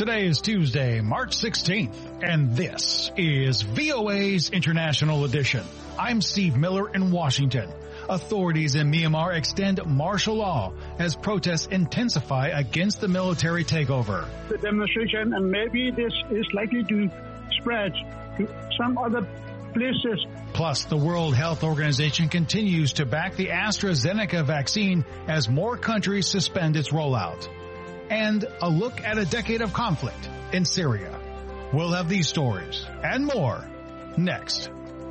Today is Tuesday, March 16th, and this is VOA's International Edition. I'm Steve Miller in Washington. Authorities in Myanmar extend martial law as protests intensify against the military takeover. The demonstration, and maybe this is likely to spread to some other places. Plus, the World Health Organization continues to back the AstraZeneca vaccine as more countries suspend its rollout. And a look at a decade of conflict in Syria. We'll have these stories and more next.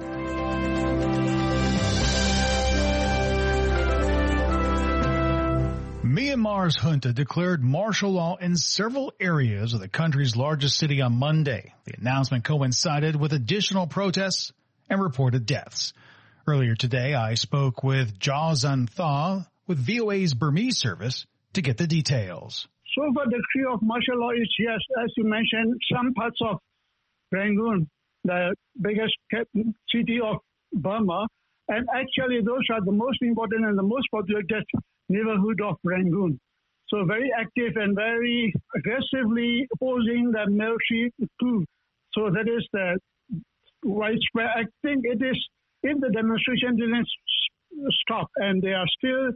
Myanmar's junta declared martial law in several areas of the country's largest city on Monday. The announcement coincided with additional protests and reported deaths. Earlier today, I spoke with Jaw Zan Thaw with VOA's Burmese service to get the details. So far, the decree of martial law is, yes, as you mentioned, some parts of Rangoon, the biggest city of Burma, and actually those are the most important and the most populated neighborhood of Rangoon. So very active and very aggressively opposing the military coup. So that is the widespread. I think it is, if the demonstration didn't stop and they are still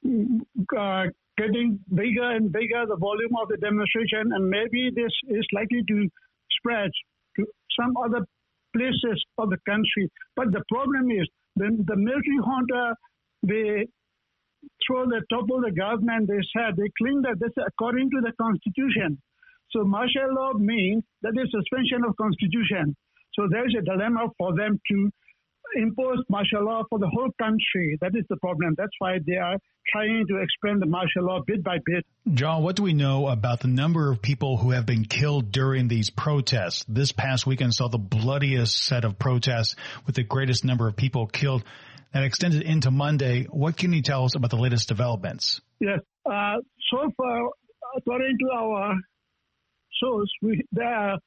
getting bigger and bigger, the volume of the demonstration, and maybe this is likely to spread to some other places of the country. But the problem is, the military junta, they throw the topple the government, they said, they claim that this is according to the constitution. So martial law means that is suspension of constitution. So there is a dilemma for them to impose martial law for the whole country. That is the problem. That's why they are trying to expand the martial law bit by bit. John, what do we know about the number of people who have been killed during these protests? This past weekend saw the bloodiest set of protests with the greatest number of people killed that extended into Monday. What can you tell us about the latest developments? Yes. So far, according to our source, there are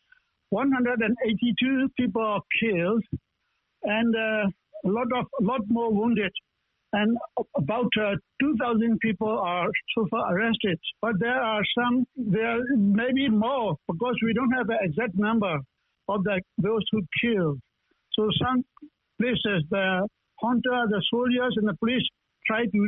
182 people killed and a lot more wounded. And about 2,000 people are so far arrested. But there may be more because we don't have the exact number of those who killed. So some places, the junta, the soldiers, and the police try to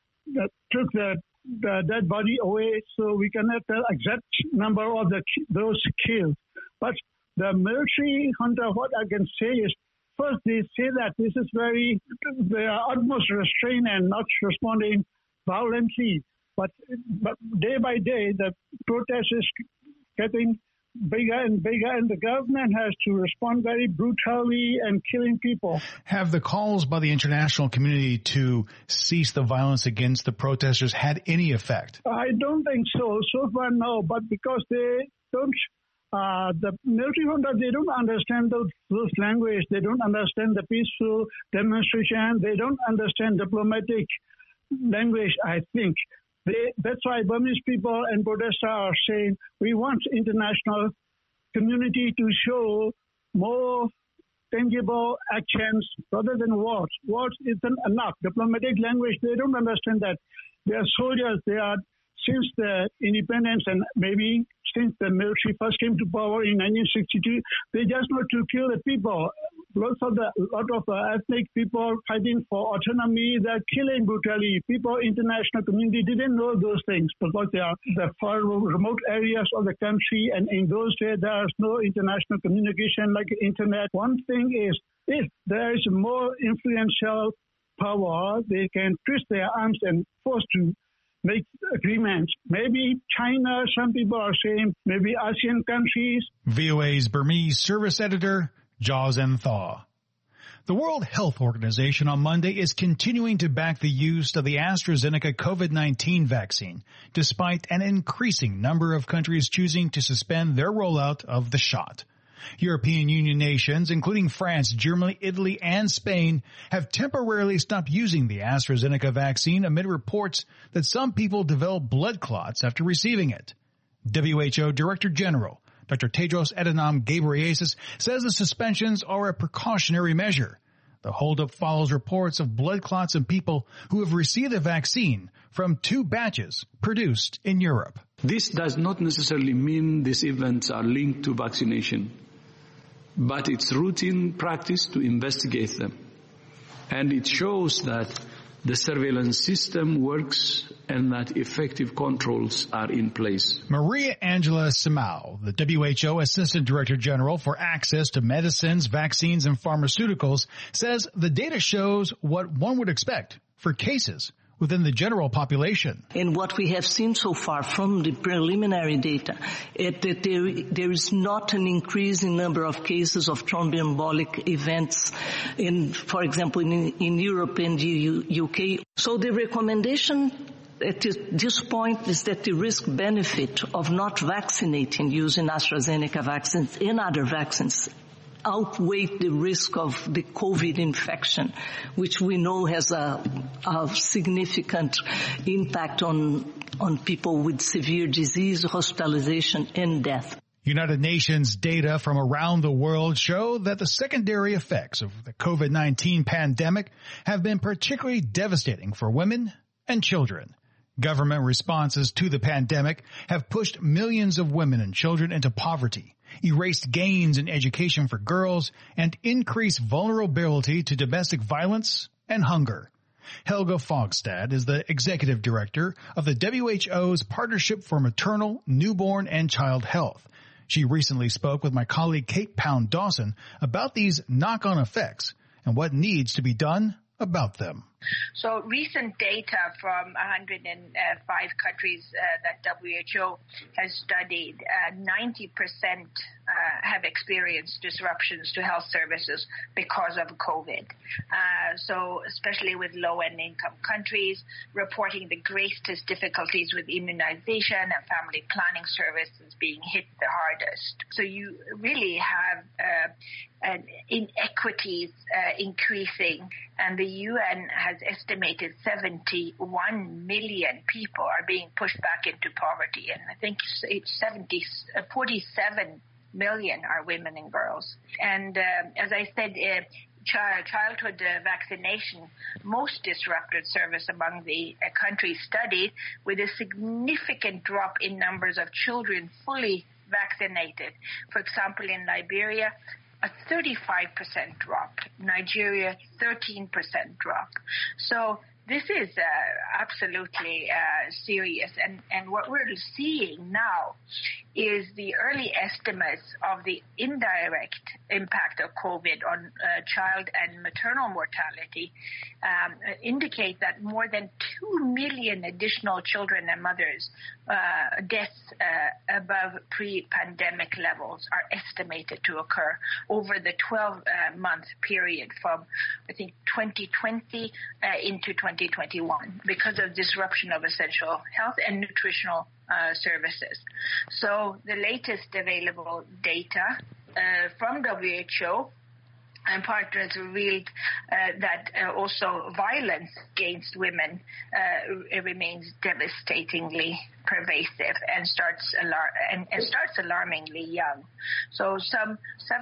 took the dead body away, so we cannot tell exact number of those killed. But the military junta, what I can say is, first, they say that this is they are utmost restrained and not responding violently. But day by day, the protest is getting bigger and bigger, and the government has to respond very brutally and killing people. Have the calls by the international community to cease the violence against the protesters had any effect? I don't think so. So far, no. But because they don't, the military junta, they don't understand those language. They don't understand the peaceful demonstration. They don't understand diplomatic language, I think. That's why Burmese people and protesters are saying we want international community to show more tangible actions rather than words. Words isn't enough. Diplomatic language, they don't understand that. They are soldiers. They are, since the independence and maybe since the military first came to power in 1962, they just want to kill the people. Lot of ethnic people fighting for autonomy, they're killing brutally. People, international community didn't know those things because they are the far remote areas of the country, and in those days there's no international communication like internet. One thing is, if there is more influential power, they can twist their arms and force to make agreements. Maybe China, some people are saying, maybe ASEAN countries. VOA's Burmese service editor, Jaw Zan Thaw. The World Health Organization on Monday is continuing to back the use of the AstraZeneca COVID-19 vaccine, despite an increasing number of countries choosing to suspend their rollout of the shot. European Union nations, including France, Germany, Italy, and Spain, have temporarily stopped using the AstraZeneca vaccine amid reports that some people develop blood clots after receiving it. WHO Director General Dr. Tedros Adhanom Ghebreyesus says the suspensions are a precautionary measure. The holdup follows reports of blood clots in people who have received the vaccine from 2 batches produced in Europe. This does not necessarily mean these events are linked to vaccination, but it's routine practice to investigate them. And it shows that the surveillance system works and that effective controls are in place. Maria Angela Simao, the WHO Assistant Director General for Access to Medicines, Vaccines, and Pharmaceuticals, says the data shows what one would expect for cases within the general population. And what we have seen so far from the preliminary data is that there is not an increase in number of cases of thromboembolic events for example, in Europe and the UK. So the recommendation at this point is that the risk-benefit of not vaccinating using AstraZeneca vaccines and other vaccines outweigh the risk of the COVID infection, which we know has a significant impact on people with severe disease, hospitalization, and death. United Nations data from around the world show that the secondary effects of the COVID-19 pandemic have been particularly devastating for women and children. Government responses to the pandemic have pushed millions of women and children into poverty, erased gains in education for girls, and increased vulnerability to domestic violence and hunger. Helga Fogstad is the executive director of the WHO's Partnership for Maternal, Newborn, and Child Health. She recently spoke with my colleague Kate Pound Dawson about these knock-on effects and what needs to be done about them. So recent data from 105 countries that WHO has studied, 90% have experienced disruptions to health services because of COVID. So especially with low and income countries, reporting the greatest difficulties with immunization and family planning services being hit the hardest. So you really have inequities increasing, and the UN has estimated 71 million people are being pushed back into poverty, and I think it's 47 million are women and girls. And as I said, childhood vaccination most disrupted service among the countries studied, with a significant drop in numbers of children fully vaccinated. For example, in Liberia, a 35% drop. Nigeria, 13% drop. So this is absolutely serious. And what we're seeing now is the early estimates of the indirect impact of COVID on child and maternal mortality indicate that more than 2 million additional children and mothers deaths above pre-pandemic levels are estimated to occur over the 12-month period from, I think, 2020 into 2021 because of disruption of essential health and nutritional services. So the latest available data from WHO and partners revealed that also violence against women remains devastatingly pervasive and starts alarmingly young. So some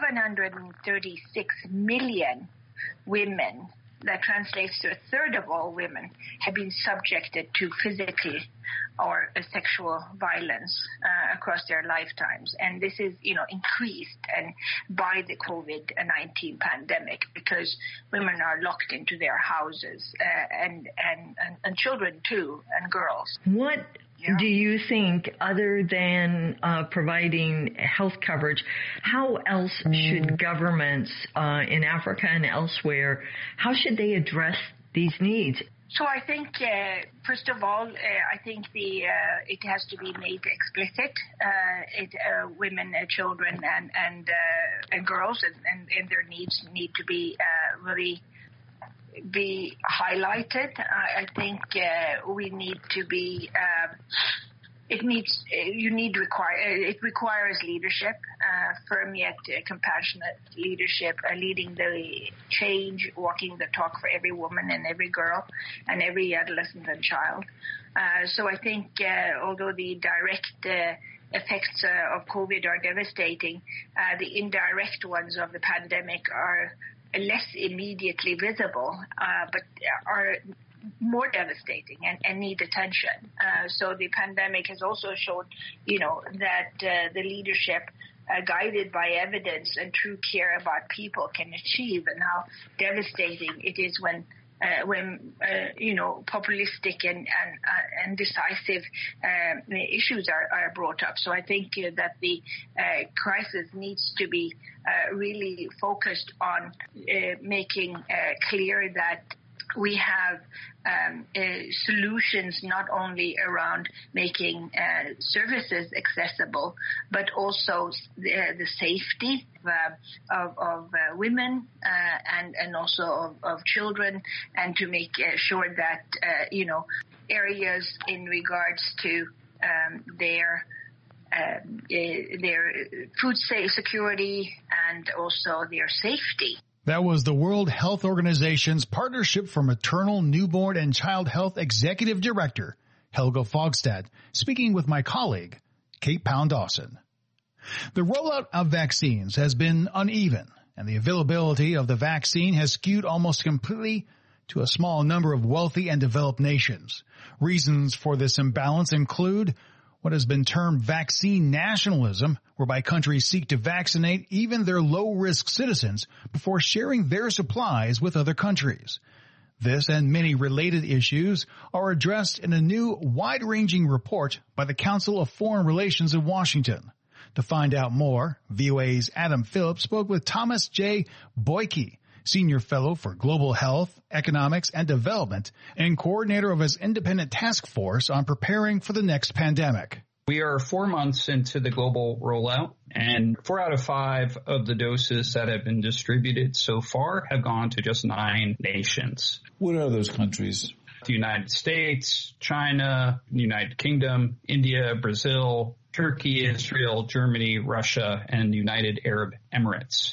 736 million women, that translates to a third of all women, have been subjected to physical or sexual violence across their lifetimes. And this is, increased by the COVID-19 pandemic because women are locked into their houses and children too, and girls. What do you think, other than providing health coverage, how else should governments in Africa and elsewhere, how should they address these needs? So I think, first of all, I think it has to be made explicit. Women, children, and girls, and their needs need to be really be highlighted. I think we need to be. It requires leadership, firm yet compassionate leadership, leading the change, walking the talk for every woman and every girl and every adolescent and child. So I think although the direct effects of COVID are devastating, the indirect ones of the pandemic are less immediately visible, but are more devastating and need attention. So the pandemic has also shown, that the leadership guided by evidence and true care about people can achieve, and how devastating it is when populistic and decisive issues are brought up. So I think that the crisis needs to be really focused on making clear that we have solutions not only around making services accessible, but also the safety of women and also of children, and to make sure that areas in regards to their food security and also their safety. That was the World Health Organization's Partnership for Maternal, Newborn, and Child Health Executive Director, Helga Fogstad, speaking with my colleague, Kate Pound-Dawson. The rollout of vaccines has been uneven, and the availability of the vaccine has skewed almost completely to a small number of wealthy and developed nations. Reasons for this imbalance include what has been termed vaccine nationalism, whereby countries seek to vaccinate even their low-risk citizens before sharing their supplies with other countries. This and many related issues are addressed in a new wide-ranging report by the Council of Foreign Relations in Washington. To find out more, VOA's Adam Phillips spoke with Thomas J. Boyke, Senior Fellow for Global Health, Economics, and Development, and coordinator of his independent task force on preparing for the next pandemic. We are 4 months into the global rollout, and 4 out of 5 of the doses that have been distributed so far have gone to just 9 nations. What are those countries? The United States, China, United Kingdom, India, Brazil, Turkey, Israel, Germany, Russia, and the United Arab Emirates.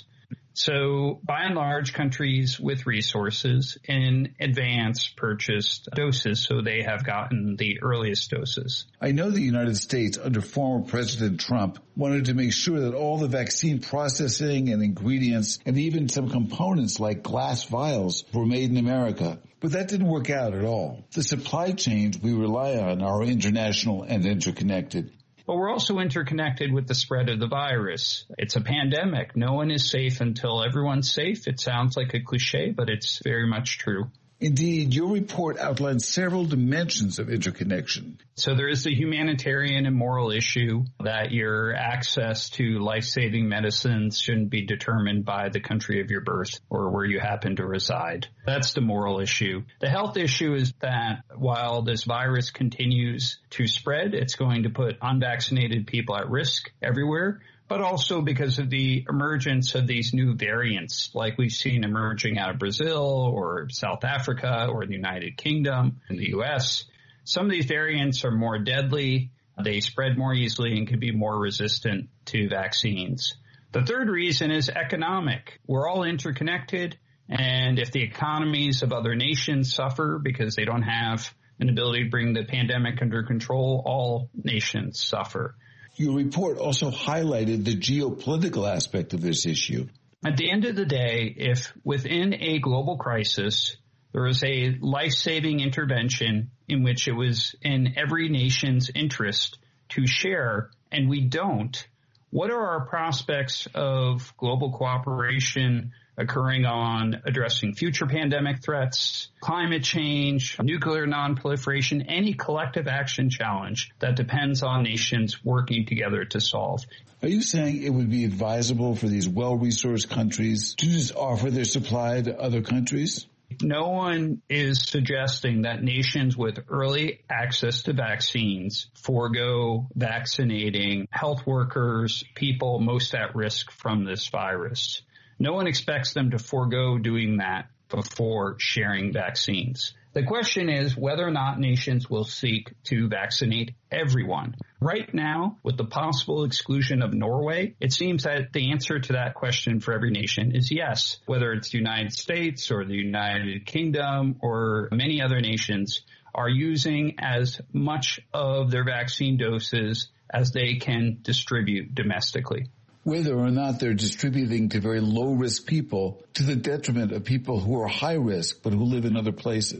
So by and large, countries with resources in advance purchased doses, so they have gotten the earliest doses. I know the United States, under former President Trump, wanted to make sure that all the vaccine processing and ingredients and even some components like glass vials were made in America. But that didn't work out at all. The supply chains we rely on are international and interconnected. But we're also interconnected with the spread of the virus. It's a pandemic. No one is safe until everyone's safe. It sounds like a cliche, but it's very much true. Indeed, your report outlines several dimensions of interconnection. So there is the humanitarian and moral issue that your access to life-saving medicines shouldn't be determined by the country of your birth or where you happen to reside. That's the moral issue. The health issue is that while this virus continues to spread, it's going to put unvaccinated people at risk everywhere, but also because of the emergence of these new variants like we've seen emerging out of Brazil or South Africa or the United Kingdom and the U.S. Some of these variants are more deadly, they spread more easily, and can be more resistant to vaccines. The third reason is economic. We're all interconnected, and if the economies of other nations suffer because they don't have an ability to bring the pandemic under control, all nations suffer. Your report also highlighted the geopolitical aspect of this issue. At the end of the day, if within a global crisis, there is a life-saving intervention in which it was in every nation's interest to share, and we don't, what are our prospects of global cooperation occurring on addressing future pandemic threats, climate change, nuclear nonproliferation, any collective action challenge that depends on nations working together to solve? Are you saying it would be advisable for these well-resourced countries to just offer their supply to other countries? No one is suggesting that nations with early access to vaccines forego vaccinating health workers, people most at risk from this virus. No one expects them to forego doing that before sharing vaccines. The question is whether or not nations will seek to vaccinate everyone. Right now, with the possible exclusion of Norway, it seems that the answer to that question for every nation is yes. Whether it's the United States or the United Kingdom or many other nations are using as much of their vaccine doses as they can distribute domestically. Whether or not they're distributing to very low-risk people to the detriment of people who are high risk but who live in other places.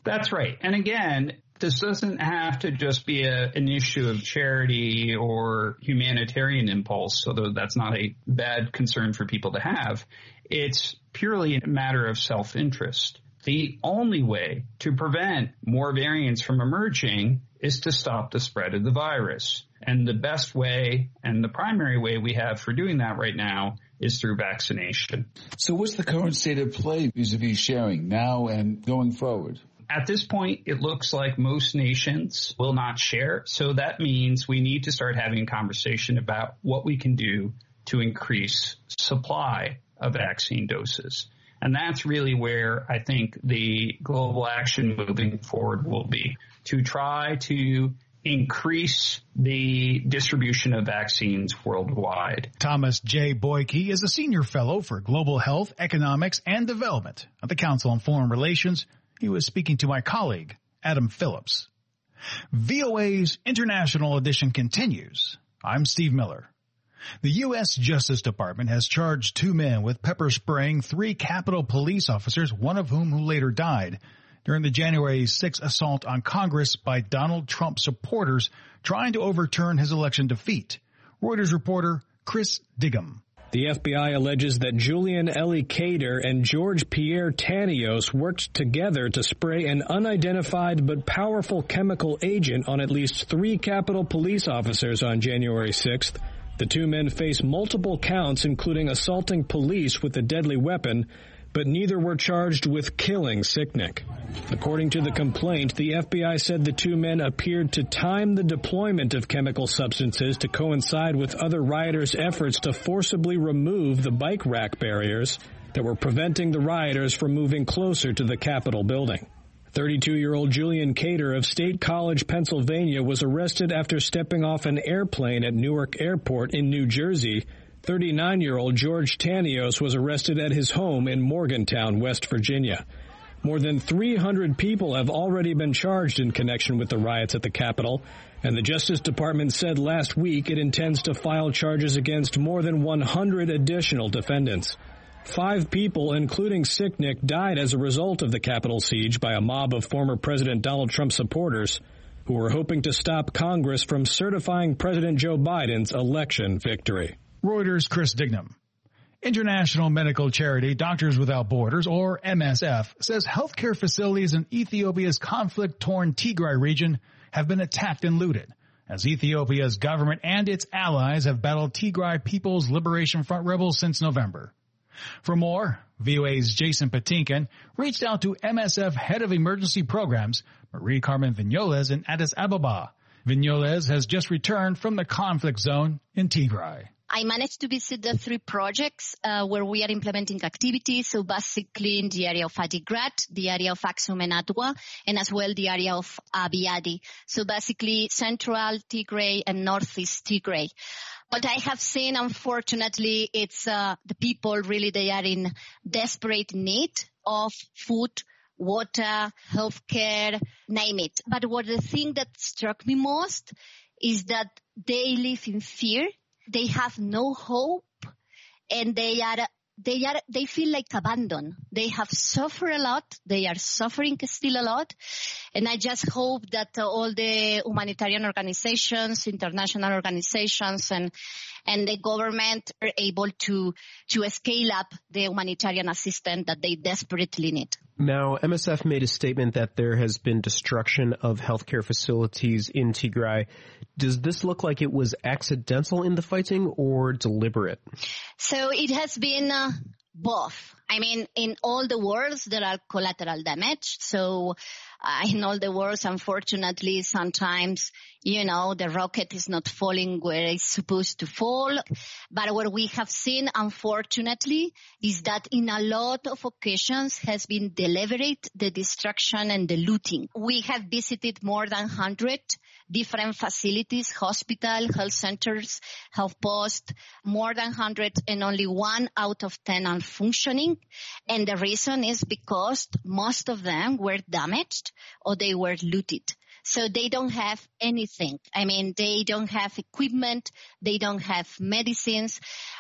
That's right. And again, this doesn't have to just be an issue of charity or humanitarian impulse, although that's not a bad concern for people to have. It's purely a matter of self-interest. The only way to prevent more variants from emerging is to stop the spread of the virus. And the best way and the primary way we have for doing that right now is through vaccination. So what's the current state of play vis-a-vis sharing now and going forward? At this point, it looks like most nations will not share. So that means we need to start having a conversation about what we can do to increase supply of vaccine doses. And that's really where I think the global action moving forward will be, to try to increase the distribution of vaccines worldwide. Thomas J. Boyke is a senior fellow for global health, economics, and development at the Council on Foreign Relations. He was speaking to my colleague, Adam Phillips. VOA's International Edition continues. I'm Steve Miller. The U.S. Justice Department has charged 2 men with pepper spraying 3 Capitol police officers, one of whom who later died during the January 6th assault on Congress by Donald Trump supporters trying to overturn his election defeat. Reuters reporter Chris Diggum. The FBI alleges that Julian Elie Cater and George Pierre Tanios worked together to spray an unidentified but powerful chemical agent on at least 3 Capitol police officers on January 6th. The 2 men face multiple counts, including assaulting police with a deadly weapon, but neither were charged with killing Sicknick. According to the complaint, the FBI said the 2 men appeared to time the deployment of chemical substances to coincide with other rioters' efforts to forcibly remove the bike rack barriers that were preventing the rioters from moving closer to the Capitol building. 32-year-old Julian Cater of State College, Pennsylvania, was arrested after stepping off an airplane at Newark Airport in New Jersey. 39-year-old George Tanios was arrested at his home in Morgantown, West Virginia. More than 300 people have already been charged in connection with the riots at the Capitol, and the Justice Department said last week it intends to file charges against more than 100 additional defendants. 5 people, including Sicknick, died as a result of the Capitol siege by a mob of former President Donald Trump supporters who were hoping to stop Congress from certifying President Joe Biden's election victory. Reuters' Chris Dignam. International medical charity Doctors Without Borders, or MSF, says healthcare facilities in Ethiopia's conflict-torn Tigray region have been attacked and looted, as Ethiopia's government and its allies have battled Tigray People's Liberation Front rebels since November. For more, VOA's Jason Patinkin reached out to MSF Head of Emergency Programs, Marie Carmen Vignoles, in Addis Ababa. Vignoles has just returned from the conflict zone in Tigray. I managed to visit the 3 projects where we are implementing activities. So basically in the area of Adigrat, the area of Aksum and Adwa, and as well the area of Abiadi. So basically central Tigray and northeast Tigray. What I have seen, unfortunately, it's the people really, they are in desperate need of food, water, healthcare, name it. But the thing that struck me most is that they live in fear. They have no hope, and they feel like abandoned. They have suffered a lot. They are suffering still a lot. And I just hope that all the humanitarian organizations, international organizations, and the government are able to scale up the humanitarian assistance that they desperately need. Now, MSF made a statement that there has been destruction of healthcare facilities in Tigray. Does this look like it was accidental in the fighting or deliberate? So it has been both. I mean, in all the wars, there are collateral damage. So in all the wars, unfortunately, sometimes, the rocket is not falling where it's supposed to fall. But what we have seen, unfortunately, is that in a lot of occasions has been deliberate, the destruction and the looting. We have visited more than 100 different facilities, hospital, health centers, health posts, more than 100, and only 1 out of 10 are functioning. And the reason is because most of them were damaged or they were looted. So they don't have anything. I mean, they don't have equipment. They don't have medicines.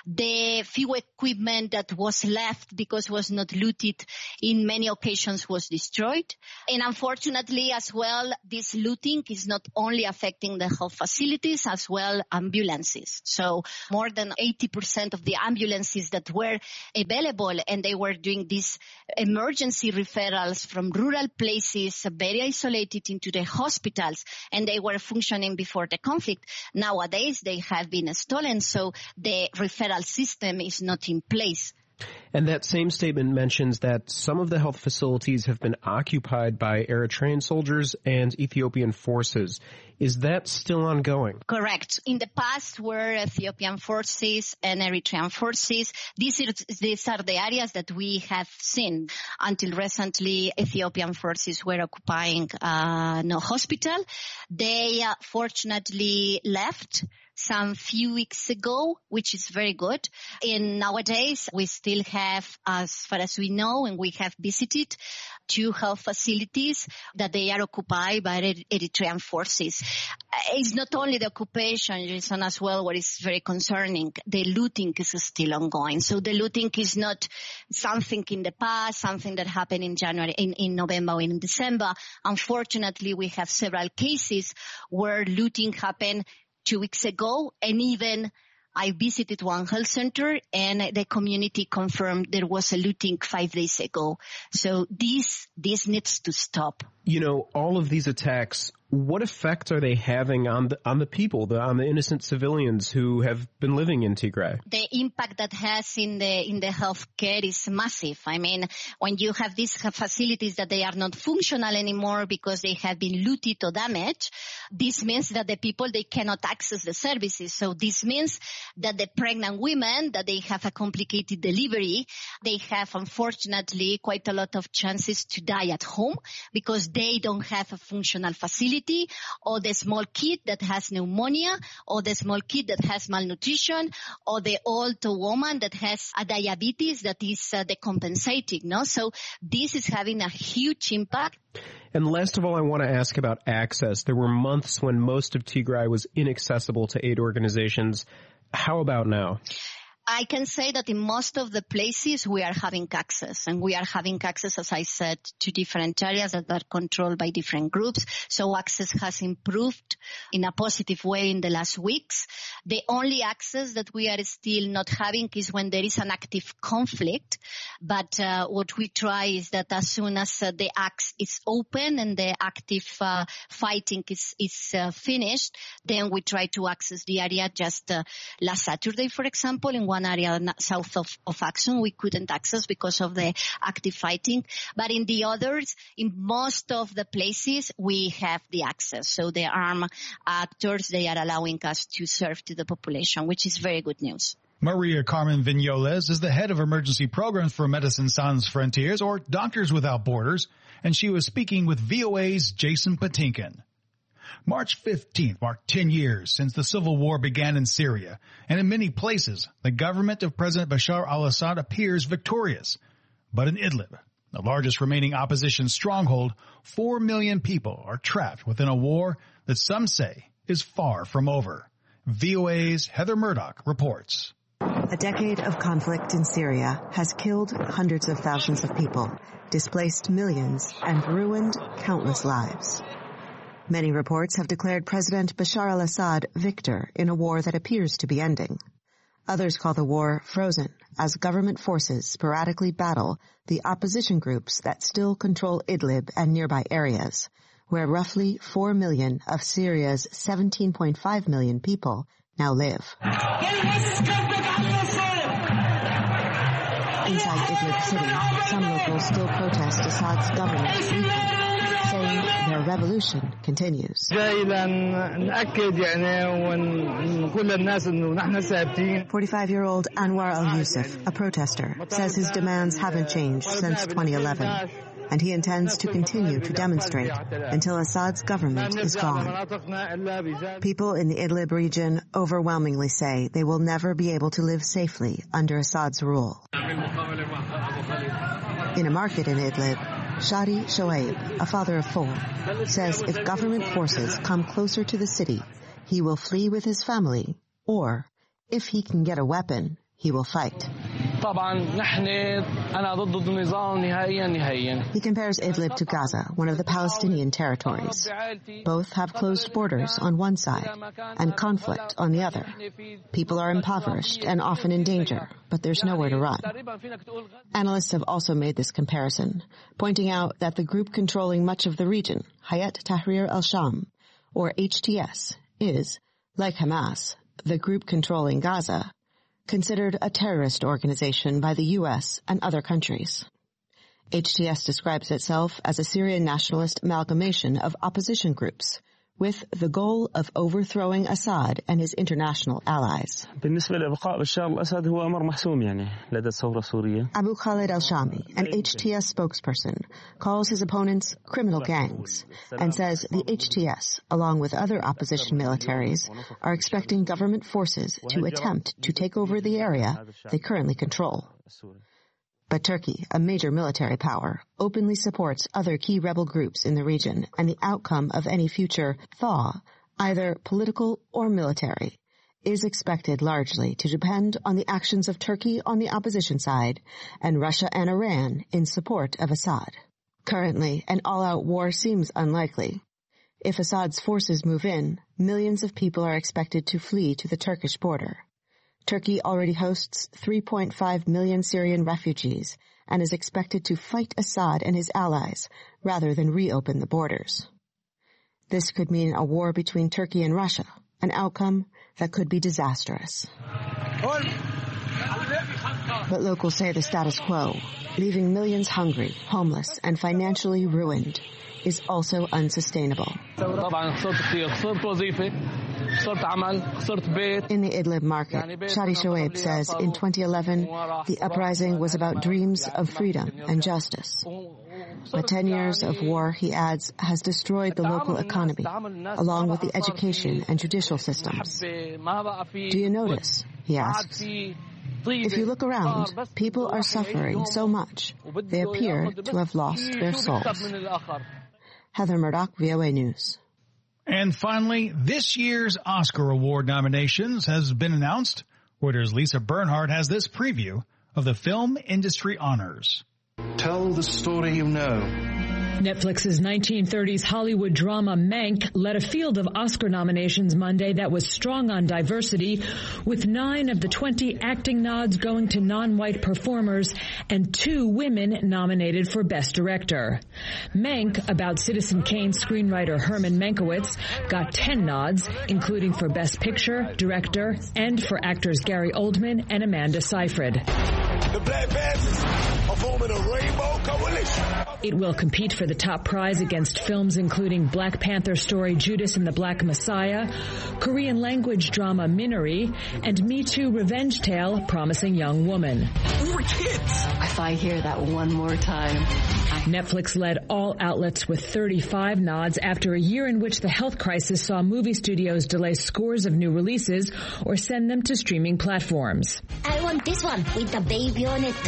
The few equipment that was left because was not looted in many occasions was destroyed. And unfortunately as well, this looting is not only affecting the health facilities as well ambulances. So more than 80% of the ambulances that were available and they were doing these emergency referrals from rural places, very isolated into the hospitals, and they were functioning before the conflict. Nowadays they have been stolen, so the referral system is not in place. And that same statement mentions that some of the health facilities have been occupied by Eritrean soldiers and Ethiopian forces. Is that still ongoing? Correct. In the past were Ethiopian forces and Eritrean forces. These are the areas that we have seen. Until recently, Ethiopian forces were occupying no hospital. They fortunately left some few weeks ago, which is very good. And nowadays, we still have, as far as we know, and we have visited 2 health facilities that they are occupied by Eritrean forces. It's not only the occupation, Jason, as well, what is very concerning. The looting is still ongoing. So the looting is not something in the past, something that happened in January, in November or in December. Unfortunately, we have several cases where looting happened 2 weeks ago, and even I visited one health center and the community confirmed there was a looting 5 days ago. So this needs to stop. You know, all of these attacks, what effect are they having on the people, on the innocent civilians who have been living in Tigray? The impact that has in the healthcare is massive. I mean, when you have these facilities that they are not functional anymore because they have been looted or damaged, this means that the people, they cannot access the services. So this means that the pregnant women, that they have a complicated delivery, they have unfortunately quite a lot of chances to die at home because they don't have a functional facility, or the small kid that has pneumonia, or the small kid that has malnutrition, or the old woman that has a diabetes that is decompensating, no? So this is having a huge impact. And last of all, I want to ask about access. There were months when most of Tigray was inaccessible to aid organizations. How about now? I can say that in most of the places we are having access, and we are having access, as I said, to different areas that are controlled by different groups. So access has improved in a positive way in the last weeks. The only access that we are still not having is when there is an active conflict. But what we try is that as soon as the axe is open and the active fighting is finished, then we try to access the area. Just last Saturday, for example, in one area south of Aksum, we couldn't access because of the active fighting. But in the others, in most of the places, we have the access. So the armed actors, they are allowing us to serve to the population, which is very good news. Maria Carmen Vignoles is the head of emergency programs for Médecins Sans Frontières, or Doctors Without Borders, and she was speaking with VOA's Jason Patinkin. March 15th marked 10 years since the civil war began in Syria, and in many places, the government of President Bashar al-Assad appears victorious. But in Idlib, the largest remaining opposition stronghold, 4 million people are trapped within a war that some say is far from over. VOA's Heather Murdoch reports. A decade of conflict in Syria has killed hundreds of thousands of people, displaced millions, and ruined countless lives. Many reports have declared President Bashar al-Assad victor in a war that appears to be ending. Others call the war frozen, as government forces sporadically battle the opposition groups that still control Idlib and nearby areas, where roughly 4 million of Syria's 17.5 million people now live. Inside Idlib city, some locals still protest Assad's government's weakening, saying their revolution continues. 45-year-old Anwar al-Yusuf, a protester, says his demands haven't changed since 2011, and he intends to continue to demonstrate until Assad's government is gone. People in the Idlib region overwhelmingly say they will never be able to live safely under Assad's rule. In a market in Idlib, Shadi Shoaib, a father of 4, says if government forces come closer to the city, he will flee with his family, or if he can get a weapon, he will fight. He compares Idlib to Gaza, one of the Palestinian territories. Both have closed borders on one side and conflict on the other. People are impoverished and often in danger, but there's nowhere to run. Analysts have also made this comparison, pointing out that the group controlling much of the region, Hayat Tahrir al-Sham, or HTS, is, like Hamas, the group controlling Gaza, considered a terrorist organization by the U.S. and other countries. HTS describes itself as a Syrian nationalist amalgamation of opposition groups, with the goal of overthrowing Assad and his international allies. Abu Khalid al-Shami, an HTS spokesperson, calls his opponents criminal gangs and says the HTS, along with other opposition militaries, are expecting government forces to attempt to take over the area they currently control. But Turkey, a major military power, openly supports other key rebel groups in the region, and the outcome of any future thaw, either political or military, is expected largely to depend on the actions of Turkey on the opposition side and Russia and Iran in support of Assad. Currently, an all-out war seems unlikely. If Assad's forces move in, millions of people are expected to flee to the Turkish border. Turkey already hosts 3.5 million Syrian refugees and is expected to fight Assad and his allies rather than reopen the borders. This could mean a war between Turkey and Russia, an outcome that could be disastrous. But locals say the status quo, leaving millions hungry, homeless, and financially ruined, is also unsustainable. In the Idlib market, Shadi Shoaib says in 2011, the uprising was about dreams of freedom and justice. But 10 years of war, he adds, has destroyed the local economy, along with the education and judicial systems. Do you notice? He asks. If you look around, people are suffering so much, they appear to have lost their souls. Heather Murdoch, VOA News. And finally, this year's Oscar Award nominations has been announced. Reuters' Lisa Bernhardt has this preview of the film industry honors. Tell the story you know. Netflix's 1930s Hollywood drama Mank led a field of Oscar nominations Monday that was strong on diversity, with 9 of the 20 acting nods going to non-white performers and 2 women nominated for Best Director. Mank, about Citizen Kane screenwriter Herman Mankiewicz, got 10 nods, including for Best Picture, Director, and for actors Gary Oldman and Amanda Seyfried. The Black Panthers are forming a rainbow coalition. It will compete for the top prize against films including Black Panther story Judas and the Black Messiah, Korean language drama Minari, and Me Too revenge tale Promising Young Woman. We were kids. If I hear that one more time. Netflix led all outlets with 35 nods after a year in which the health crisis saw movie studios delay scores of new releases or send them to streaming platforms. I want this one with the baby on it.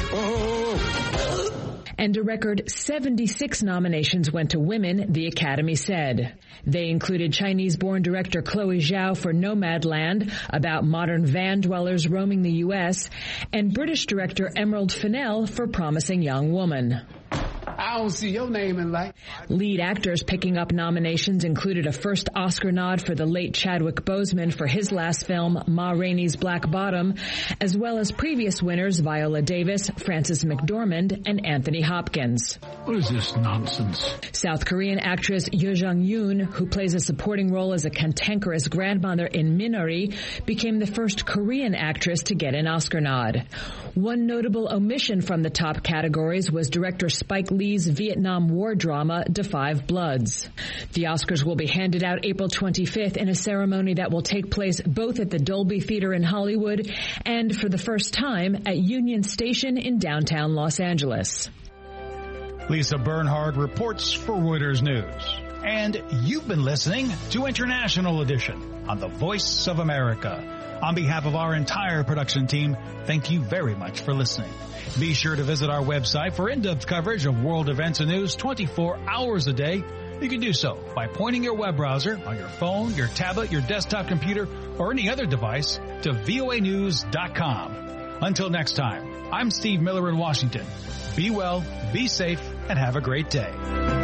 And a record 76 nominations went to women, the Academy said. They included Chinese-born director Chloe Zhao for Nomadland, about modern van dwellers roaming the U.S., and British director Emerald Fennell for Promising Young Woman. I don't see your name in light. Lead actors picking up nominations included a first Oscar nod for the late Chadwick Boseman for his last film, Ma Rainey's Black Bottom, as well as previous winners Viola Davis, Frances McDormand, and Anthony Hopkins. What is this nonsense? South Korean actress Yoo Jung-yoon, who plays a supporting role as a cantankerous grandmother in Minari, became the first Korean actress to get an Oscar nod. One notable omission from the top categories was director Spike Lee's Vietnam War drama, Da 5 Bloods. The Oscars will be handed out April 25th in a ceremony that will take place both at the Dolby Theater in Hollywood and, for the first time, at Union Station in downtown Los Angeles. Lisa Bernhardt reports for Reuters News. And you've been listening to International Edition on the Voice of America. On behalf of our entire production team, thank you very much for listening. Be sure to visit our website for in-depth coverage of world events and news 24 hours a day. You can do so by pointing your web browser on your phone, your tablet, your desktop computer, or any other device to voanews.com. Until next time, I'm Steve Miller in Washington. Be well, be safe, and have a great day.